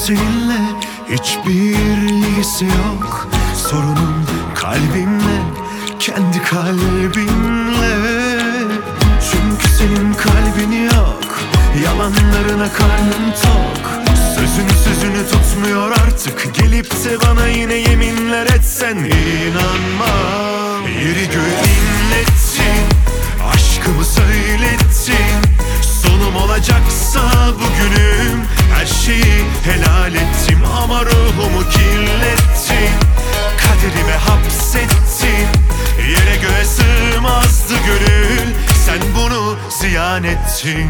seninle hiçbir ilgisi yok. Sorunun kalbimle, kendi kalbimle. Çünkü senin kalbin yok, yalanlarına karnım tok. Sözün sözünü tutmuyor artık, gelip de bana yine yeminler etsen inanmam. Yeri göğü inlettin, aşkımı söylettin. Sonum olacaksa bugünüm, her şeyi helal ettim. Ama ruhumu kirlettin, kaderime hapsettin. Yere göğe sığmazdı gönül, sen bunu ziyan ettin.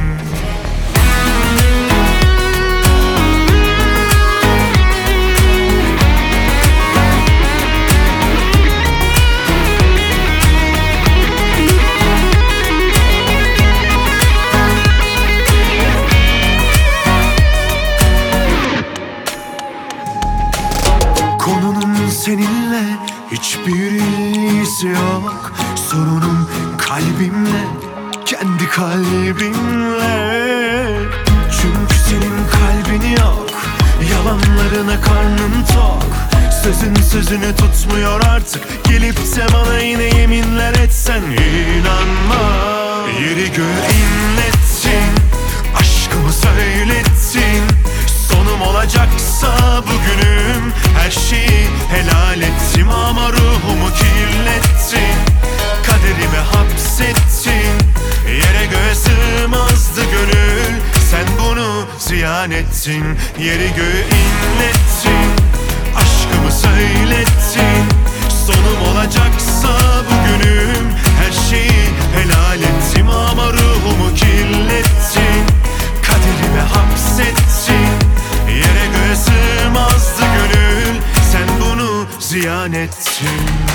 Konunun seninle hiçbir ilgisi yok. Sorunum kalbimle, kendi kalbimle. Çünkü senin kalbin yok, yalanlarına karnım tok. Sözün sözünü tutmuyor artık, gelip de bana yine yeminler etsen inanmam. Yeri göğü inlettin, aşkımı söylettin. Sonum olacaksa bugünüm, her şeyi helal ettim. Ama ruhumu kirlettin, kaderime hapsettin. Yere göğe sığmazdı gönül, sen bunu ziyan ettin. Yeri göğü inlettin, aşkımı söylettin. Sonum olacaksa bugünüm, her şeyi helal ettim. Ama ruhumu kirlettin, kaderime hapsettin. Yere göğe sığmazdı gönül, sen bunu ziyan ettin.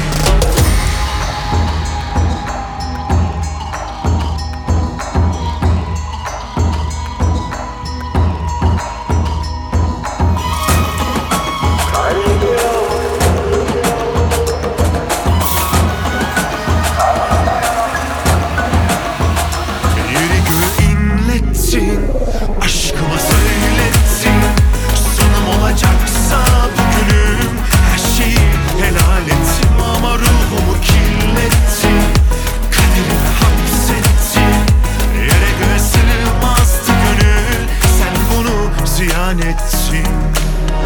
Yeri göğü inlettin, aşkıma söylettin. Sonum olacaksa bugünüm, her şeyi helal ettim. Ama ruhumu kirlettin, kaderime hapsettin. Yere göğe sığmazdı gönül, sen bunu ziyan ettin.